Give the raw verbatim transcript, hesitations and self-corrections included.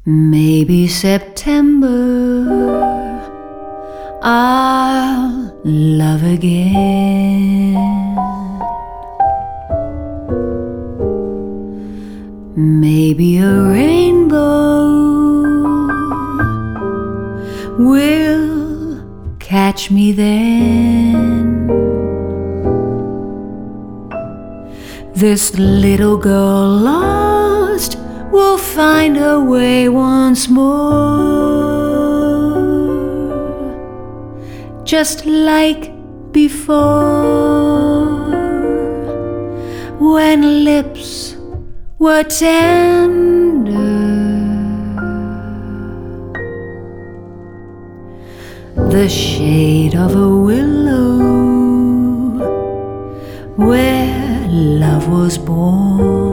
Maybe September I'll love again. Maybe a rainbow will catch me then. This little girl lost will find her way once more, just like before, when lips were tender. The shade of a willow where love was born.